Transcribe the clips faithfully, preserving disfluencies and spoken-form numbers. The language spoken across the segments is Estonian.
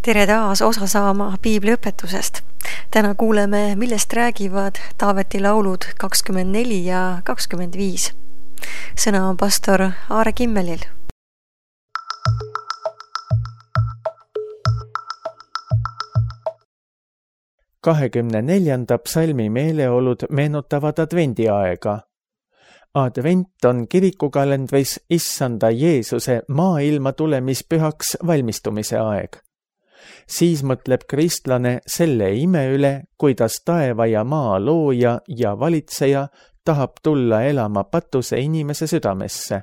Tere taas osa saama piibliõpetusest. Täna kuuleme, millest räägivad Taaveti laulud kakskümmend neli ja kakskümmend viis. Sõna on pastor Aare Kimmelil. kahekümne neljanda psalmi meeleolud meenutavad advendiaega. Advent on kirikukalendris issanda Jeesuse maailma tulemispühaks valmistumise aeg. Siis mõtleb kristlane selle ime üle, kuidas taeva ja maa looja ja valitseja tahab tulla elama patuse inimese südamesse.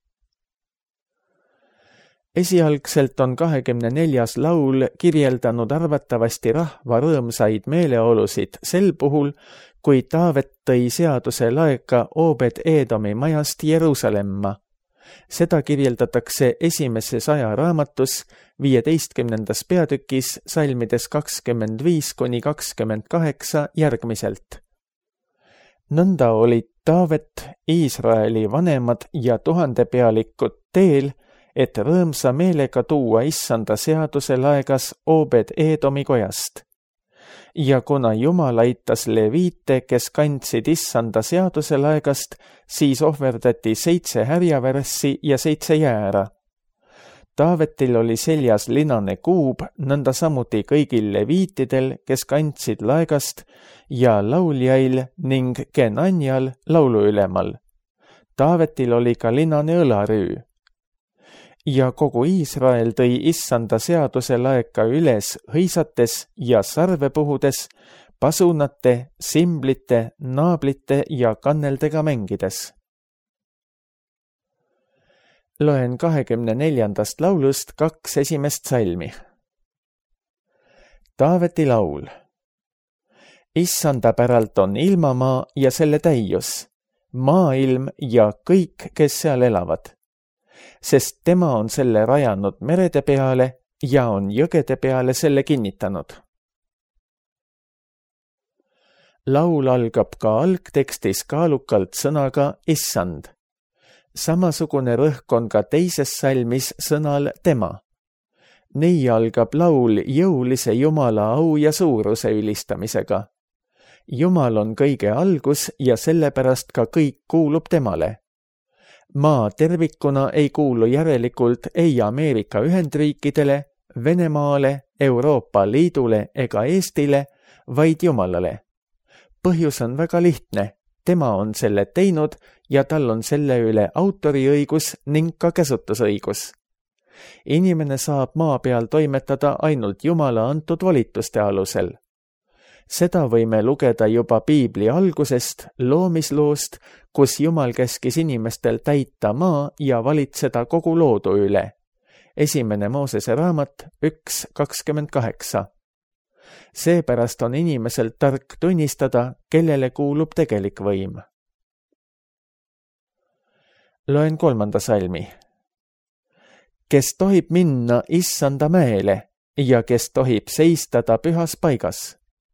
Esialgselt on kahekümne neljas laul kirjeldanud arvatavasti rahva rõõmsaid meeleolusid sel puhul, kui Taavet tõi seaduse laeka Obed-Edomi majast Jeruusalemma. Seda kirjeldatakse esimese saja raamatus viieteistkümnendas peatükis salmides kakskümmend viis kuni kakskümmend kaheksa järgmiselt. Nõnda olid Taavet, Iisraeli vanemad ja tuhandepealikud teel, et rõõmsa meelega tuua issanda seaduse laegas Obed-Edomi kojast. Ja kuna Jumal aitas leviite, kes kandsid issanda seaduse laegast, siis ohverdati seitse härjavärssi ja seitse jäära. Taavetil oli seljas linane kuub, nõnda samuti kõigil leviitidel, kes kandsid laegast, ja lauljail ning Kenanjal lauluülemal. Taavetil oli ka linane õlarüü. Ja kogu Iisrael tõi issanda seaduse laeka üles hõisates ja sarve puhudes, pasunate, simblite, naablite ja kanneldega mängides. Loen kahekümne neljandast laulust kaks esimest salmi. Taaveti laul. Issanda päralt on ilmamaa ja selle täius, maailm ja kõik, kes seal elavad. Sest tema on selle rajanud merede peale ja on jõgede peale selle kinnitanud. Laul algab ka algtekstis kaalukalt sõnaga issand. Samasugune rõhk on ka teises salmis sõnal tema. Nii algab laul jõulise Jumala au ja suuruse ülistamisega. Jumal on kõige algus ja sellepärast ka kõik kuulub temale. Maa tervikuna ei kuulu järelikult ei Ameerika Ühendriikidele, Venemaale, Euroopa Liidule ega Eestile, vaid Jumalale. Põhjus on väga lihtne, tema on selle teinud ja tal on selle üle autoriõigus ning ka käsutusõigus. Inimene saab maa peal toimetada ainult Jumala antud volituste alusel. Seda võime lugeda juba piibli algusest, loomisloost, kus Jumal käskis inimestel täita maa ja valitseda kogu loodu üle. Esimene Moosese raamat üks kakskümmend kaheksa. Seepärast on inimesel tark tunnistada, kellele kuulub tegelik võim. Loen kolmanda salmi. Kes tohib minna issanda mäele ja kes tohib seistada pühas paigas.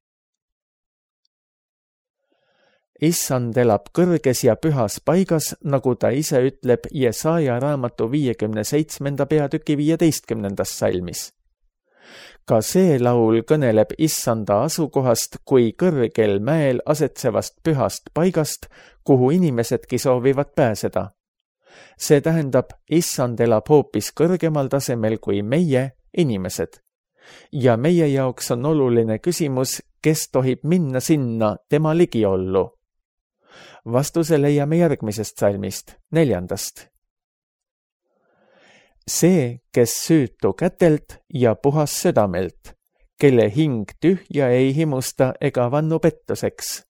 Issand elab kõrges ja pühas paigas, nagu ta ise ütleb Jesaja raamatu viiekümne seitsmenda peatüki viieteistkümnendas salmis. Ka see laul kõneleb issanda asukohast kui kõrgel mäel asetsevast pühast paigast, kuhu inimesedki soovivad pääseda. See tähendab, issand elab hoopis kõrgemal tasemel kui meie, inimesed. Ja meie jaoks on oluline küsimus, kes tohib minna sinna tema ligiollu. Vastuse leiame järgmisest salmist, neljandast. See, kes süütu kätelt ja puhas südamelt, kelle hing tühja ei himusta ega vannu pettuseks.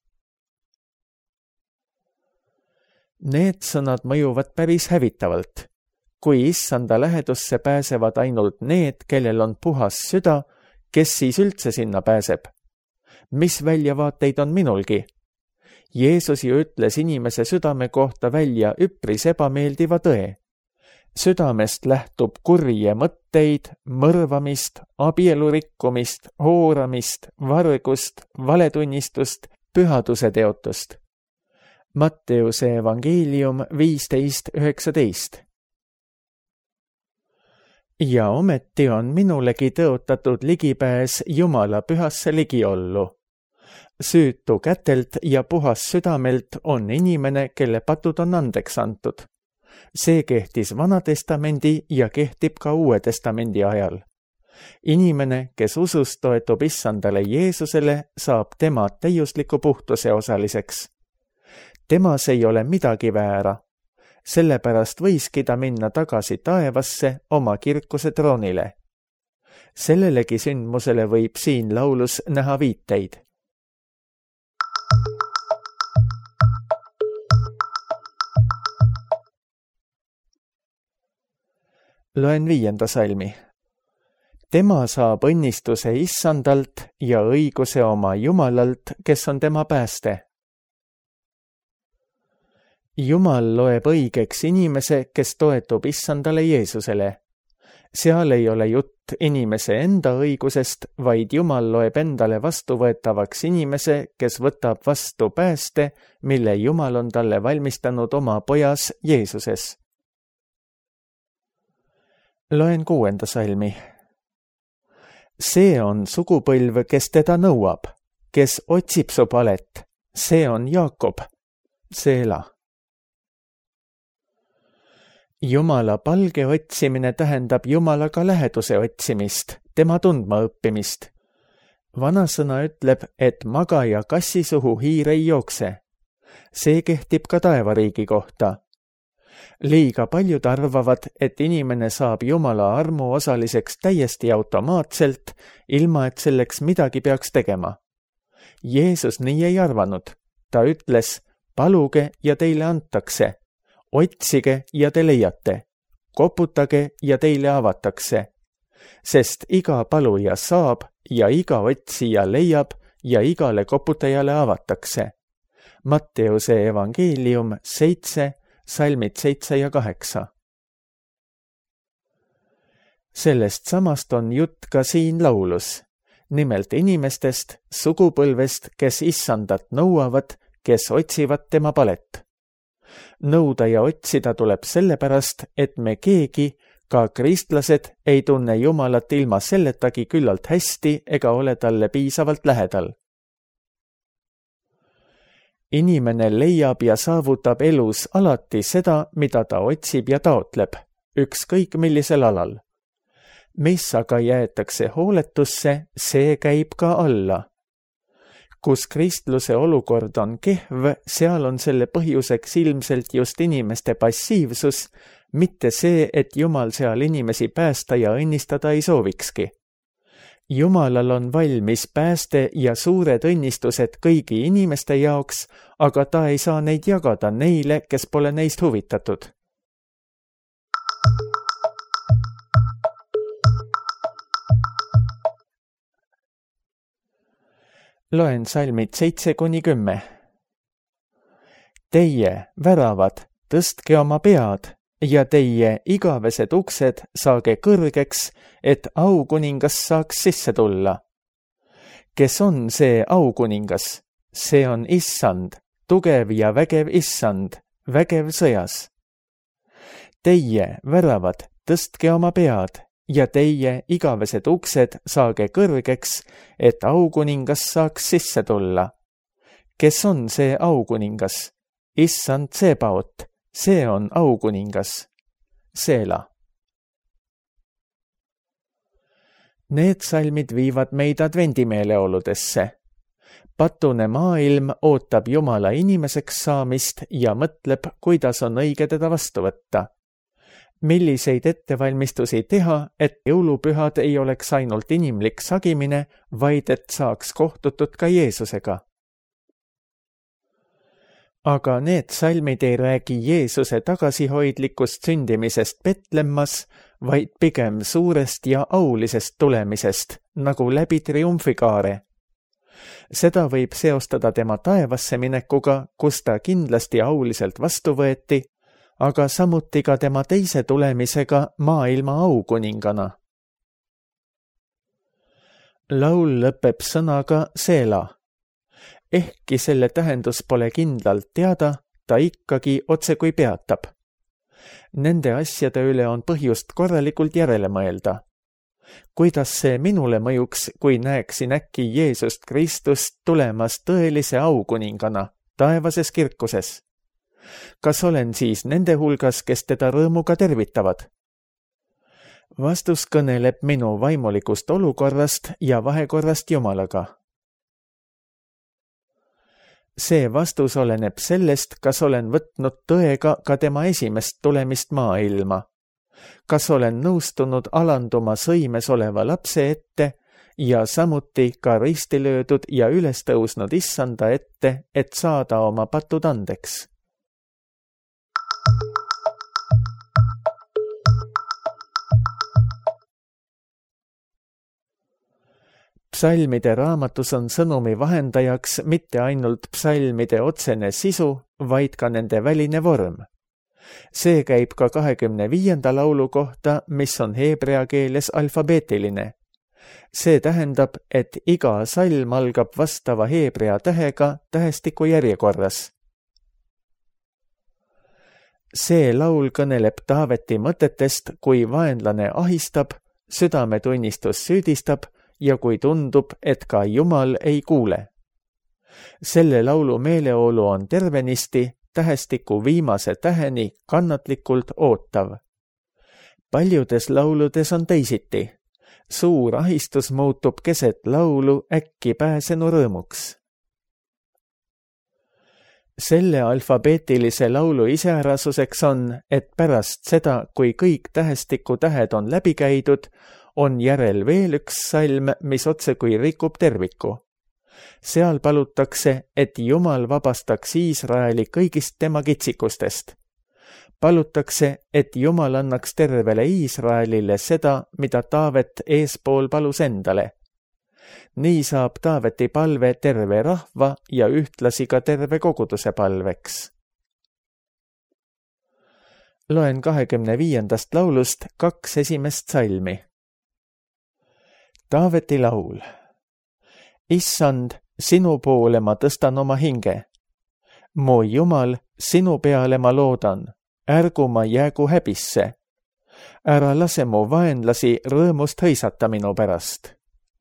Need sõnad mõjuvad päris hävitavalt. Kui issanda lähedusse pääsevad ainult need, kellel on puhas süda, kes siis üldse sinna pääseb? Mis väljavaateid on minulgi? Jeesus ju ütles inimese südame kohta välja üpris ebameeldiva tõe. Südamest lähtub kurje mõtteid, mõrvamist, abielurikkumist, hooramist, vargust, valetunnistust, pühaduse teotust. Matteuse evangeelium viisteist üheksateist. ja ometi on minulegi tõotatud ligipääs Jumala pühasse ligiollu. Süütu kätelt ja puhas südamelt on inimene, kelle patud on andeks antud. See kehtis Vanatestamendi ja kehtib ka Uue Testamendi ajal. Inimene, kes usus toetub issandale Jeesusele, saab tema täiusliku puhtuse osaliseks. Temas ei ole midagi väära. Sellepärast võiski ta minna tagasi taevasse oma kirkuse troonile. Sellelegi sündmusele võib siin laulus näha viiteid. Loen viienda salmi. Tema saab õnnistuse issandalt ja õiguse oma Jumalalt, kes on tema pääste. Jumal loeb õigeks inimese, kes toetub issandale Jeesusele. Seal ei ole jutt inimese enda õigusest, vaid Jumal loeb endale vastuvõetavaks inimese, kes võtab vastu pääste, mille Jumal on talle valmistanud oma pojas Jeesuses. Loen kuuenda salmi. See on sugupõlv, kes teda nõuab, kes otsib su palet. See on Jaakob. Seela. Jumala palge otsimine tähendab Jumalaga läheduse otsimist, tema tundma õppimist. Vanasõna ütleb, et magaja kassi suhu hiir ei jookse. See kehtib ka taevariigi kohta. Liiga paljud arvavad, et inimene saab Jumala armu osaliseks täiesti automaatselt, ilma et selleks midagi peaks tegema. Jeesus nii ei arvanud. Ta ütles, paluge ja teile antakse. Otsige ja te leiate, koputage ja teile avatakse, sest iga paluja saab ja iga otsija leiab ja igale koputajale avatakse. Matteuse evangeelium seitse, salmid seitse ja kaheksa. Sellest samast on jutt ka siin laulus, nimelt inimestest, sugupõlvest, kes issandat nõuavad, kes otsivad tema palet. Nõuda ja otsida tuleb sellepärast, et me keegi, ka kristlased, ei tunne Jumalat ilma selletagi küllalt hästi ega ole talle piisavalt lähedal. Inimene leiab ja saavutab elus alati seda, mida ta otsib ja taotleb, ükskõik millisel alal. Mis aga jäetakse hooletusse, see käib ka alla. Kus kristluse olukord on kehv, seal on selle põhjuseks ilmselt just inimeste passiivsus, mitte see, et Jumal seal inimesi päästa ja õnnistada ei soovikski. Jumalal on valmis pääste ja suured õnnistused kõigi inimeste jaoks, aga ta ei saa neid jagada neile, kes pole neist huvitatud. Loen salmid seitse kuni kümme. Teie, väravad, tõstke oma pead ja teie igavesed uksed saage kõrgeks, et aukuningas saaks sisse tulla. Kes on see aukuningas? See on issand, tugev ja vägev issand, vägev sõjas. Teie, väravad, tõstke oma pead ja teie igavesed uksed saage kõrgeks, et aukuningas saaks sisse tulla. Kes on see aukuningas? Issand Tsebaot, see on aukuningas. Seela. Need salmid viivad meid advendimeeleoludesse. Patune maailm ootab Jumala inimeseks saamist ja mõtleb, kuidas on õige teda vastu võtta. Milliseid ettevalmistusi teha, et jõulupühad ei oleks ainult inimlik sagimine, vaid et saaks kohtutud ka Jeesusega. Aga need salmid ei räägi Jeesuse tagasihoidlikust sündimisest Betlemmas, vaid pigem suurest ja aulisest tulemisest, nagu läbi triumfikaare. Seda võib seostada tema taevasse minekuga, kus ta kindlasti auliselt vastu võeti, aga samuti ka tema teise tulemisega maailma aukuningana. Laul lõpeb sõnaga seela. Ehkki selle tähendus pole kindlalt teada, ta ikkagi otse kui peatab. Nende asjade üle on põhjust korralikult järele mõelda. Kuidas see minule mõjuks, kui näeksin äkki Jeesust Kristust tulemas tõelise aukuningana taevases kirkuses? Kas olen siis nende hulgas, kes teda rõõmuga tervitavad? Vastus kõneleb minu vaimulikust olukorrast ja vahekorrast Jumalaga. See vastus oleneb sellest, kas olen võtnud tõega ka tema esimest tulemist maailma. Kas olen nõustunud alanduma sõimes oleva lapse ette ja samuti ka risti löödud ja üles tõusnud issanda ette, et saada oma patud andeks. Psalmide raamatus on sõnumi vahendajaks mitte ainult psalmide otsene sisu, vaid ka nende väline vorm. See käib ka kahekümne viienda laulu kohta, mis on heebrea keeles alfabeetiline. See tähendab, et iga salm algab vastava heebrea tähega tähestiku järjekorras. See laul kõneleb Taaveti mõtetest, kui vaenlane ahistab, südametunnistus süüdistab ja kui tundub, et ka Jumal ei kuule. Selle laulu meeleolu on tervenisti, tähestiku viimase täheni kannatlikult ootav. Paljudes lauludes on teisiti. Suur ahistus muutub keset laulu äkki pääsenu rõõmuks. Selle alfabeetilise laulu iseärasuseks on, et pärast seda, kui kõik tähestiku tähed on läbi käidud, on järel veel üks salm, mis otse kui rikub terviku. Seal palutakse, et Jumal vabastaks Iisraeli kõigist tema kitsikustest. Palutakse, et Jumal annaks tervele Iisraelile seda, mida Taavet eespool palus endale. Nii saab Taaveti palve terve rahva ja ühtlasi ka terve koguduse palveks. Loen kahekümne viiendast laulust kaks esimest salmi. Taaveti laul. Issand, sinu poole ma tõstan oma hinge. Mu Jumal, sinu peale ma loodan, ärgu ma jäägu häbisse. Ära lase mu vaenlasi rõõmust hõisata minu pärast.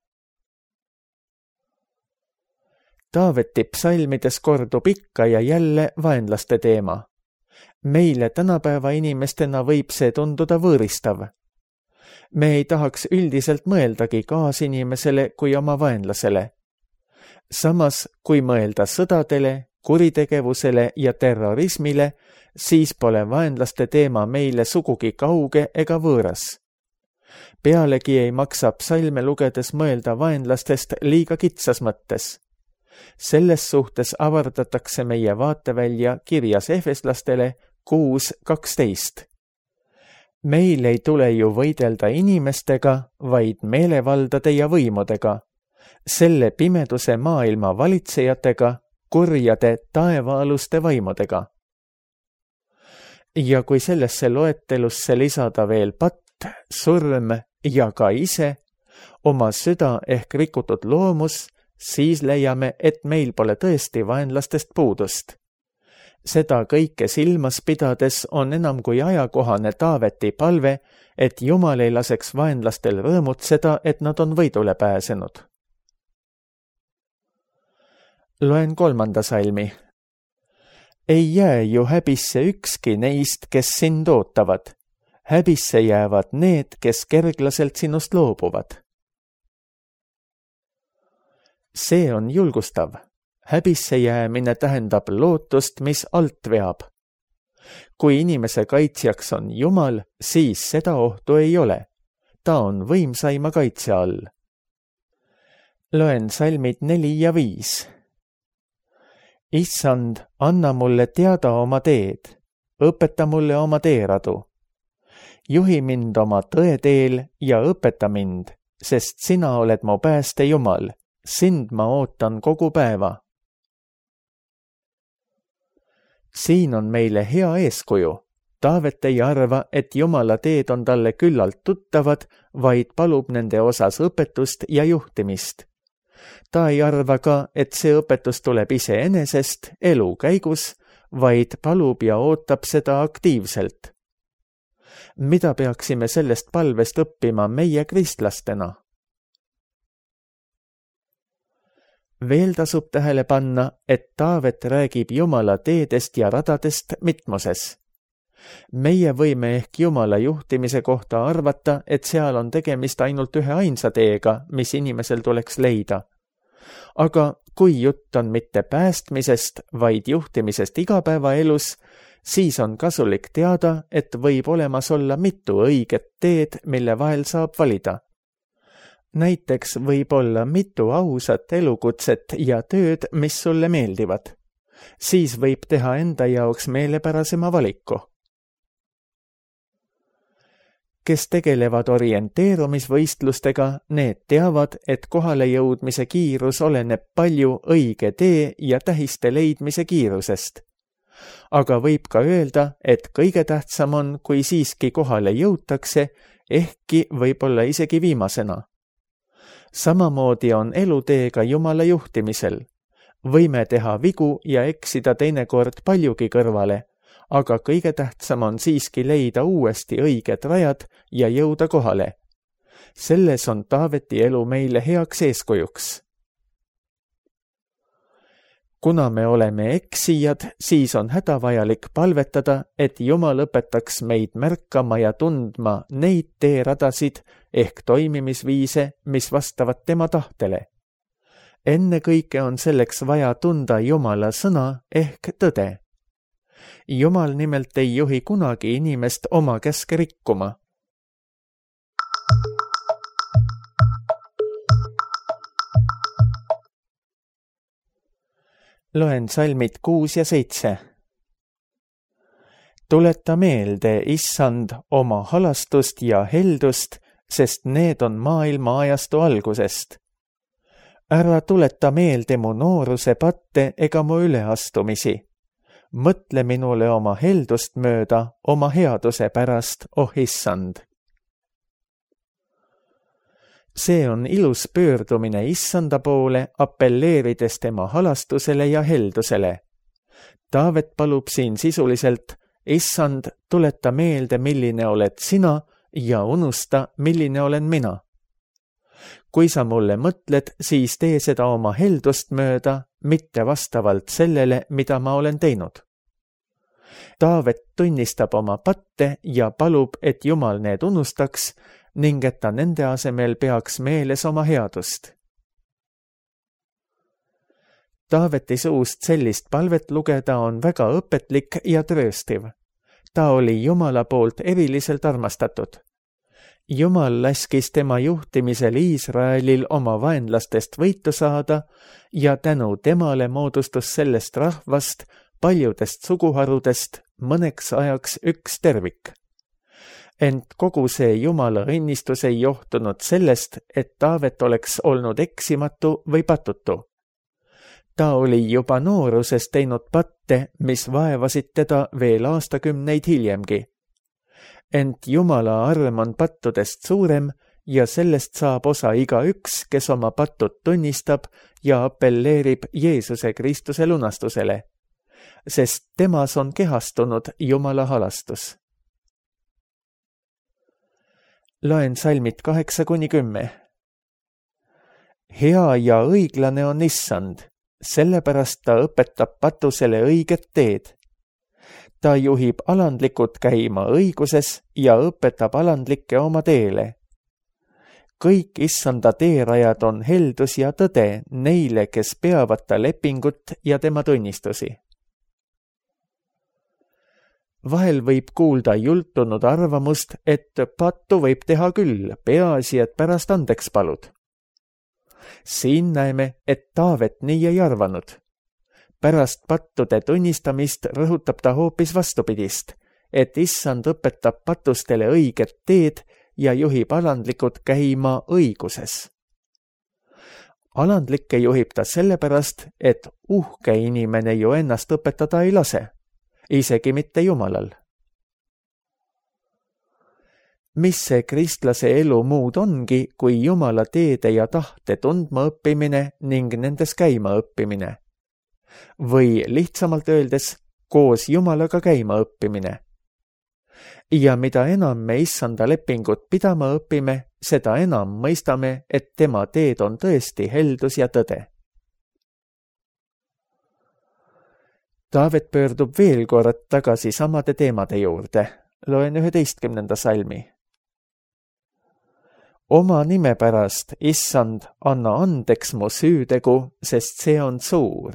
Taaveti psalmides kordub ikka ja jälle vaenlaste teema. Meile tänapäeva inimestena võib see tunduda võõristav. Me ei tahaks üldiselt mõeldagi kaasinimesele kui oma vaenlasele. Samas, kui mõelda sõdadele, kuritegevusele ja terrorismile, siis pole vaenlaste teema meile sugugi kauge ega võõras. Pealegi ei maksa psalme lugedes mõelda vaenlastest liiga kitsas mõttes. Selles suhtes avardatakse meie vaatevälja kirjas efeslastele kuus kaksteist. Meil ei tule ju võidelda inimestega, vaid meelevaldade ja võimudega, selle pimeduse maailma valitsejatega, kurjade taevaaluste vaimudega. Ja kui sellesse loetelusse lisada veel patt, surm ja ka ise, oma süda ehk rikutud loomus, siis leiame, et meil pole tõesti vaenlastest puudust. Seda kõike silmas pidades on enam kui ajakohane Taaveti palve, et Jumal ei laseks vaenlastel rõõmutseda, et nad on võidule pääsenud. Loen kolmanda salmi. Ei jää ju häbisse ükski neist, kes sind ootavad. Häbisse jäävad need, kes kerglaselt sinust loobuvad. See on julgustav. Häbisse jäämine tähendab lootust, mis alt veab. Kui inimese kaitsjaks on Jumal, siis seda ohtu ei ole. Ta on võimsaima kaitse all. Loen salmid neli ja viis. Issand, anna mulle teada oma teed, õpeta mulle oma teeradu. Juhi mind oma tõe teel ja õpeta mind, sest sina oled mu pääste Jumal, sind ma ootan kogu päeva. Siin on meile hea eeskuju. Taavet ei arva, et Jumala teed on talle küllalt tuttavad, vaid palub nende osas õpetust ja juhtimist. Ta ei arva ka, et see õpetus tuleb iseenesest elu käigus, vaid palub ja ootab seda aktiivselt. Mida peaksime sellest palvest õppima meie kristlastena? Veel tasub tähele panna, et Taavet räägib Jumala teedest ja radadest mitmuses. Meie võime ehk Jumala juhtimise kohta arvata, et seal on tegemist ainult ühe ainsa teega, mis inimesel tuleks leida. Aga kui jutt on mitte päästmisest, vaid juhtimisest igapäevaelus, siis on kasulik teada, et võib olemas olla mitu õiget teed, mille vahel saab valida. Näiteks võib olla mitu ausat elukutset ja tööd, mis sulle meeldivad. Siis võib teha enda jaoks meelepärasema valiku. Kes tegelevad orienteerumisvõistlustega, need teavad, et kohale jõudmise kiirus oleneb palju õige tee ja tähiste leidmise kiirusest. Aga võib ka öelda, et kõige tähtsam on, kui siiski kohale jõutakse, ehkki võib-olla isegi viimasena. Samamoodi on eluteega Jumala juhtimisel. Võime teha vigu ja eksida teinekord paljugi kõrvale, aga kõige tähtsam on siiski leida uuesti õiged rajad ja jõuda kohale. Selles on Taaveti elu meile heaks eeskujuks. Kuna me oleme eksijad, siis on hädavajalik palvetada, et Jumal õpetaks meid märkama ja tundma neid teeradasid ehk toimimisviise, mis vastavad tema tahtele. Ennekõike on selleks vaja tunda Jumala sõna ehk tõde. Jumal nimelt ei juhi kunagi inimest oma käske rikkuma. Loen salmid kuus ja seitse. Tuleta meelde, Issand, oma halastust ja heldust, sest need on maailma ajastu algusest. Ära tuleta meelde mu nooruse patte ega mu üleastumisi. Mõtle minule oma heldust mööda, oma headuse pärast, oh Issand. See on ilus pöördumine Issanda poole, appelleerides tema halastusele ja heldusele. Taavet palub siin sisuliselt, Issand, tuleta meelde, milline oled sina ja unusta, milline olen mina. Kui sa mulle mõtled, siis tee seda oma heldust mööda, mitte vastavalt sellele, mida ma olen teinud. Taavet tunnistab oma patte ja palub, et Jumal need unustaks ning et ta nende asemel peaks meeles oma headust. Taaveti suust sellist palvet lugeda on väga õpetlik ja trööstiv. Ta oli Jumala poolt eriliselt armastatud. Jumal laskis tema juhtimisel Iisraelil oma vaenlastest võitu saada ja tänu temale moodustus sellest rahvast, paljudest suguharudest, mõneks ajaks üks tervik. Ent kogu see Jumala õnnistus ei johtunud sellest, et Taavet oleks olnud eksimatu või patutu. Ta oli juba nooruses teinud patte, mis vaevasid teda veel aastakümneid hiljemgi. Ent Jumala arm on pattudest suurem ja sellest saab osa igaüks, kes oma pattud tunnistab ja appelleerib Jeesuse Kristuse lunastusele, sest temas on kehastunud Jumala halastus. Loen salmid kaheksa kuni kümme. Hea ja õiglane on Issand, sellepärast ta õpetab patusele õiget teed. Ta juhib alandlikud käima õiguses ja õpetab alandlikke oma teele. Kõik Issanda teerajad on heldus ja tõde neile, kes peavad ta lepingut ja tema tunnistusi. Vahel võib kuulda jultunud arvamust, et pattu võib teha küll, peaasi, et pärast andeks palud. Siin näeme, et Taavet nii ei arvanud. Pärast pattude tunnistamist rõhutab ta hoopis vastupidist, et Issand õpetab patustele õiget teed ja juhib alandlikud käima õiguses. Alandlikke juhib ta sellepärast, et uhke inimene ju ennast õpetada ei lase, isegi mitte Jumalal. Mis see kristlase elu muud ongi, kui Jumala teede ja tahte tundma õppimine ning nendes käima õppimine? Või lihtsamalt öeldes, koos Jumalaga käima õppimine. ja mida enam me issanda lepingut pidama õpime, seda enam mõistame, et tema teed on tõesti heldus ja tõde. Taavet pöördub veel kord tagasi samade teemade juurde. Loen üheteistkümnenda salmi. Oma nime pärast, issand, anna andeks mu süütegu, sest see on suur.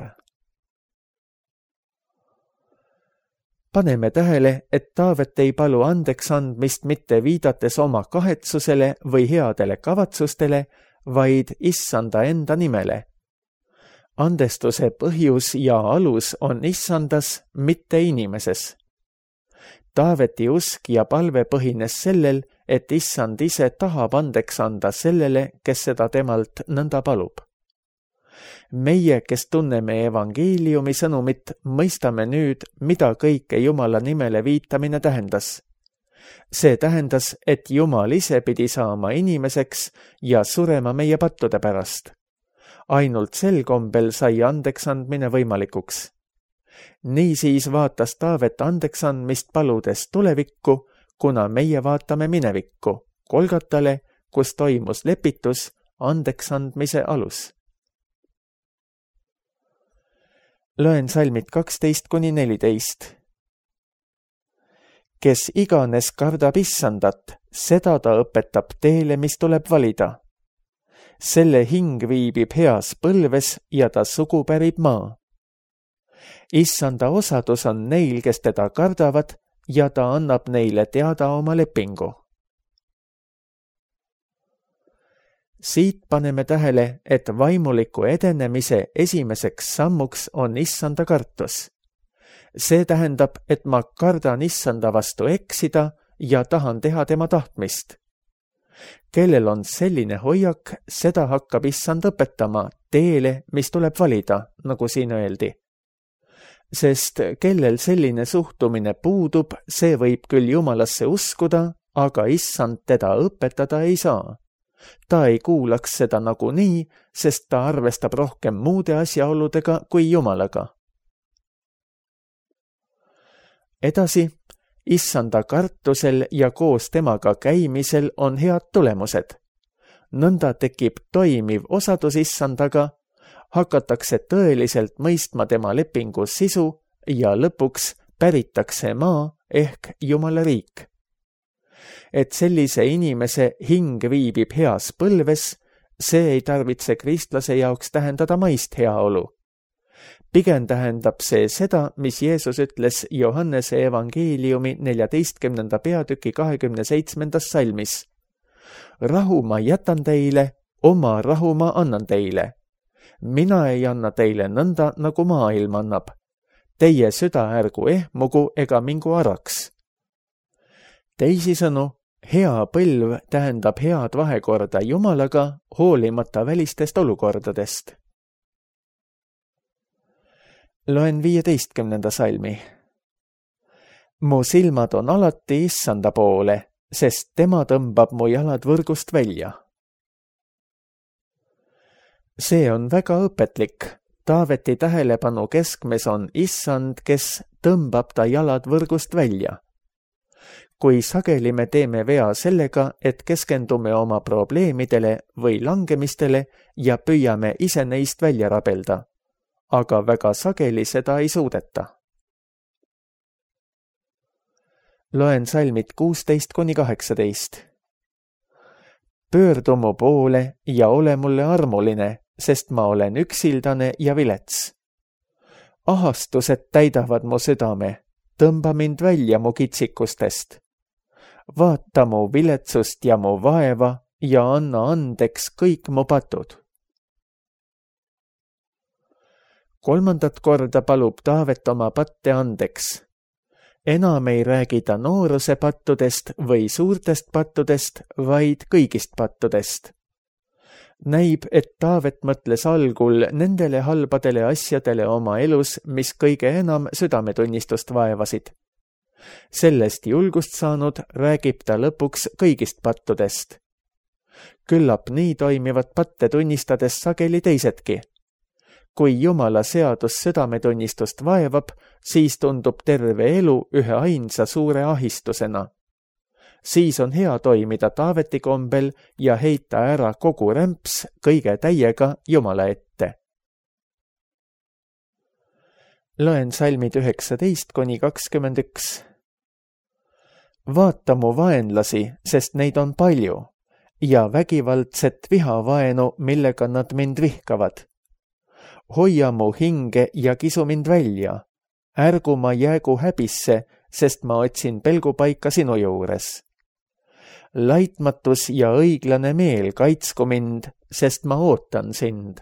Paneme tähele, et Taavet ei palu andeks andmist mitte viidates oma kahetsusele või headele kavatsustele, vaid issanda enda nimele. Andestuse põhjus ja alus on issandas, mitte inimeses. Taaveti usk ja palve põhines sellel, et issand ise tahab andeks anda sellele, kes seda temalt nõnda palub. Meie, kes tunneme evangeeliumi sõnumit, mõistame nüüd, mida kõike Jumala nimele viitamine tähendas. See tähendas, et Jumal ise pidi saama inimeseks ja surema meie pattude pärast. Ainult sel kombel sai andeksandmine võimalikuks. Niisiis vaatas Taavet andeksandmist paludes tulevikku, kuna meie vaatame minevikku, Kolgatale, kus toimus lepitus, andeksandmise alus. Loen salmid kaksteist kuni neliteist. Kes iganes kardab issandat, seda ta õpetab teele, mis tuleb valida. Selle hing viibib heas põlves ja ta sugu pärib maa. Issanda osadus on neil, kes teda kardavad, ja ta annab neile teada oma lepingu. Siit paneme tähele, et vaimuliku edenemise esimeseks sammuks on issanda kartus. See tähendab, et ma kardan issanda vastu eksida ja tahan teha tema tahtmist. Kellel on selline hoiak, seda hakkab issand õpetama teele, mis tuleb valida, nagu siin öeldi. Sest kellel selline suhtumine puudub, see võib küll Jumalasse uskuda, aga issand teda õpetada ei saa. Ta ei kuulaks seda nagunii, sest ta arvestab rohkem muude asjaoludega kui Jumalaga. Edasi, issanda kartusel ja koos temaga käimisel on head tulemused. Nõnda tekib toimiv osadus issandaga, hakatakse tõeliselt mõistma tema lepingu sisu ja lõpuks päritakse maa ehk Jumala riik. Et sellise inimese hing viibib heas põlves, see ei tarvitse kristlase jaoks tähendada maist heaolu. Pigem tähendab see seda, mis Jeesus ütles Johannese evangeeliumi neljateistkümnenda peatüki kahekümne seitsmendas salmis. Rahu ma jätan teile, oma rahu ma annan teile. Mina ei anna teile nõnda, nagu maailm annab. Teie süda ärgu ehmugu ega mingu araks. Teisisõnu, hea põlv tähendab head vahekorda Jumalaga, hoolimata välistest olukordadest. Loen viieteistkümnenda salmi. Mu silmad on alati issanda poole, sest tema tõmbab mu jalad võrgust välja. See on väga õpetlik. Taaveti tähelepanu keskmes on issand, kes tõmbab ta jalad võrgust välja. Kui sageli me teeme vea sellega, et keskendume oma probleemidele või langemistele ja püüame ise neist välja rabelda, aga väga sageli seda ei suudeta. Loen salmid kuusteist kuni kaheksateist. Pöördu mu poole ja ole mulle armuline, sest ma olen üksildane ja vilets. Ahastused täidavad mu südame, tõmba mind välja mu kitsikustest. Vaata mu viletsust ja mu vaeva ja anna andeks kõik mu patud. Kolmandat korda palub Taavet oma patte andeks. Enam ei räägi ta nooruse pattudest või suurtest pattudest, vaid kõigist pattudest. Näib, et Taavet mõtles algul nendele halbadele asjadele oma elus, mis kõige enam südametunnistust vaevasid. Sellest julgust saanud räägib ta lõpuks kõigist pattudest. Küllap nii toimivad patte tunnistades sageli teisedki. kui Jumala seadus südametunnistust vaevab, siis tundub terve elu ühe ainsa suure ahistusena. Siis on hea toimida Taaveti kombel ja heita ära kogu rämps kõige täiega Jumala ette. Loen salmid üheksateist kuni kakskümmend üks. Vaata mu vaenlasi, sest neid on palju, ja vägivaldset vihavaenu, millega nad mind vihkavad. Hoia mu hinge ja kisu mind välja. Ärgu ma jäägu häbisse, sest ma otsin pelgupaika sinu juures. Laitmatus ja õiglane meel kaitsku mind, sest ma ootan sind.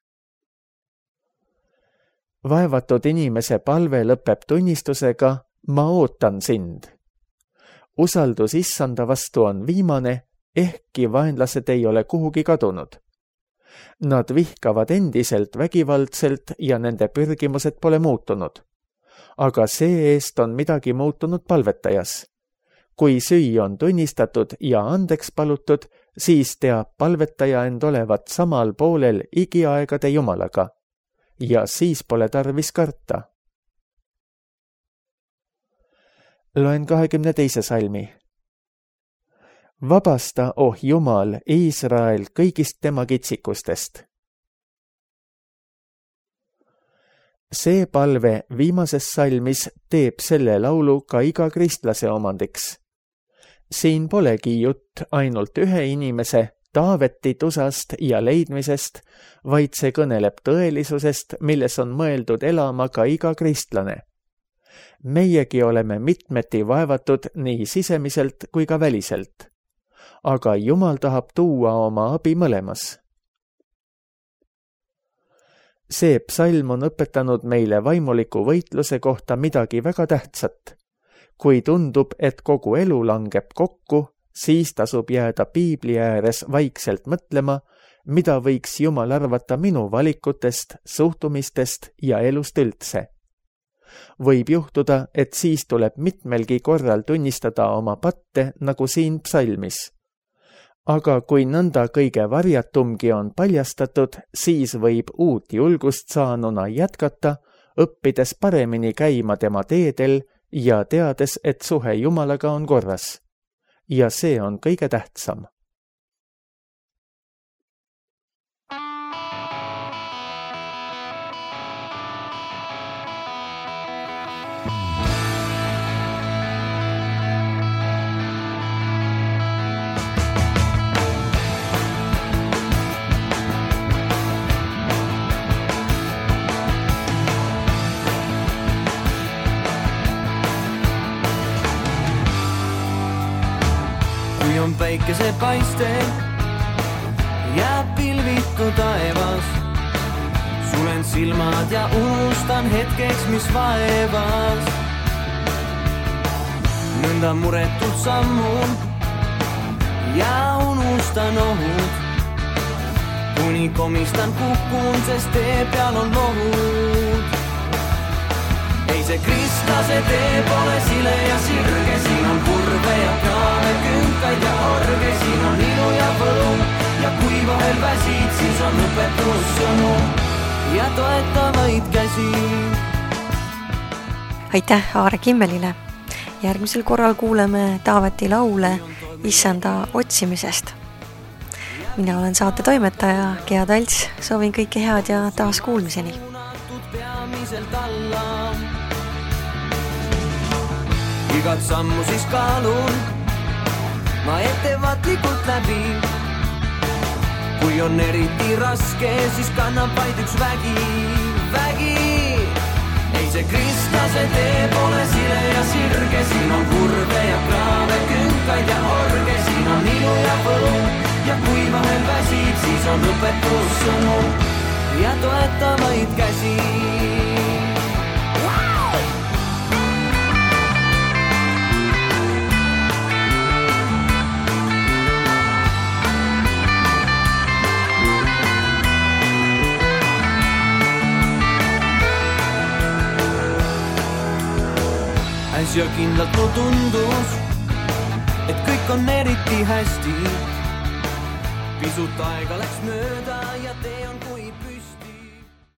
Vaevatud inimese palve lõpeb tunnistusega, ma ootan sind. Usaldus issanda vastu on viimane, ehkki vaenlased ei ole kuhugi kadunud. Nad vihkavad endiselt vägivaldselt ja nende pürgimused pole muutunud. Aga see eest on midagi muutunud palvetajas. Kui süü on tunnistatud ja andeks palutud, siis teab palvetaja end olevat samal poolel igiaegade Jumalaga. Ja siis pole tarvis karta. Loen kahekümne teise salmi. Vabasta, oh Jumal, Iisrael kõigist tema kitsikustest. See palve viimases salmis teeb selle laulu ka iga kristlase omandiks. Siin polegi jutt ainult ühe inimese, Taaveti tusast ja leidmisest, vaid see kõneleb tõelisusest, milles on mõeldud elama ka iga kristlane. Meiegi oleme mitmeti vaevatud nii sisemiselt kui ka väliselt. Aga Jumal tahab tuua oma abi mõlemas. See psalm on õpetanud meile vaimuliku võitluse kohta midagi väga tähtsat. Kui tundub, et kogu elu langeb kokku, siis tasub jääda piibli ääres vaikselt mõtlema, mida võiks Jumal arvata minu valikutest, suhtumistest ja elust üldse. Võib juhtuda, et siis tuleb mitmelgi korral tunnistada oma patte, nagu siin psalmis. Aga kui nõnda kõige varjatumgi on paljastatud, siis võib uut julgust saanuna jätkata, õppides paremini käima tema teedel ja teades, et suhe Jumalaga on korras. Ja see on kõige tähtsam. On päikese paiste, jääb pilvitu taevas. Sulen silmad ja unustan hetkeks, mis vaevas. Nõnda muretult sammun ja unustan ohud. Kuni komistan kukun, sest tee peal on lohud. Ei see kristlase tee pole sile ja sirge, siin on kurve ja kraave, künkaid ja orge, siin on ilu ja võlu ja kui vahel väsid, siis on õpetussõnu ja toetavaid käsi. Aitäh Aare Kimmelile. Järgmisel korral kuuleme Taaveti laule Issanda otsimisest. Mina olen saate toimetaja Gea Talts, soovin kõike head ja taas kuulmiseni. Igat sammu siis kaalun ma ettevaatlikult läbi. Kui on eriti raske, siis kannab vaid üks vägi, vägi. Ei see kristlase tee pole sile ja sirge, siin on kurve ja kraave, künkaid ja orge, siin on ilu ja võlu ja kui vahel väsid, siis on õpetussõnu ja toetavaid käsi. Äsja kindlalt mu tundus, et kõik on eriti hästi. Pisut aega läks mööda ja tee on kui püha.